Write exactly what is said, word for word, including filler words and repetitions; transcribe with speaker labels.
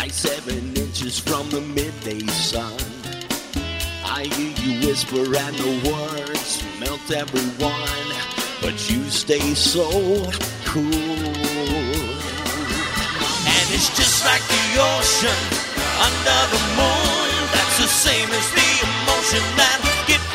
Speaker 1: like seven inches from the midday sun. I hear you whisper and the words melt everyone, but you stay so cool. And it's just like the ocean under the moon. That's the same as the emotion that gets